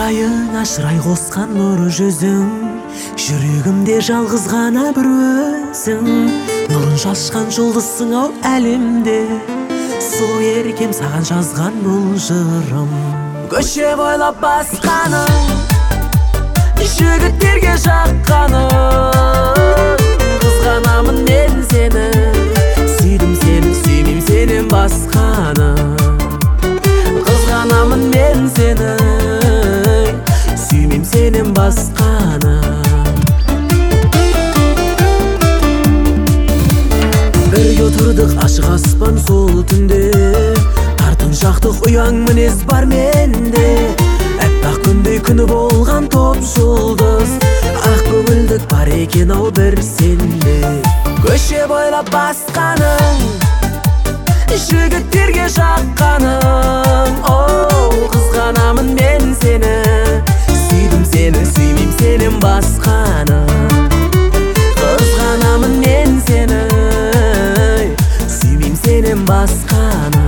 маңдайың ашырай қосқан нұр жүзің, жүрегімде жалғыз ғана бір өзің. Нұрын шашқан жұлдызсың ау әлемде, сұлу еркем саған жазған бұл жырым. Көше бойлап басқаның, жігіттерге жаққаның, қызғанамын мен сені. Сүйдім сені, сүймейм сенен басқаны. Қызғанамын мен сені, сүймейм сенен басқаны. Бірге отырдық ашық аспан сол түнде, тартын жақтық ұяң мінез бар менде. Әппақ күндей күні болған топ жұлдыз, ақ көңілдік бар екен ау бір сенде. Көше бойлап басқаның, жігіттерге жаққаның. Қызғанамын мен сені, сүйдім сені, сүймейм сенен басқаны. Қызғанамын мен сені, сүймейм сенен басқаны.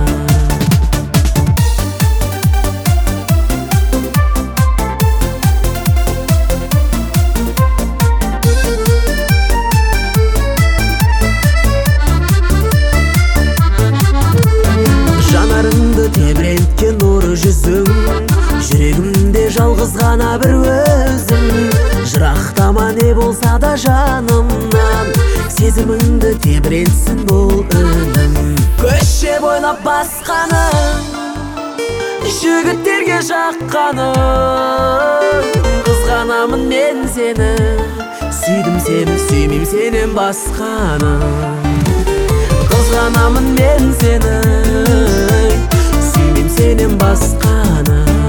Жанарыңды тебіренткен нұр жүзің, жүрегімде жалғыз ғана бір өзің. Жырақтама не болса да жанымнан, сезіміңді тебірентсін бұл үнім. Көше бойлап басқаның, жігіттерге жаққаның. Қызғанамын мен сені, сүйдім сені, сүймейм сенен басқаны. Қызғанамын мен сені, сүймейм сенен басқаны.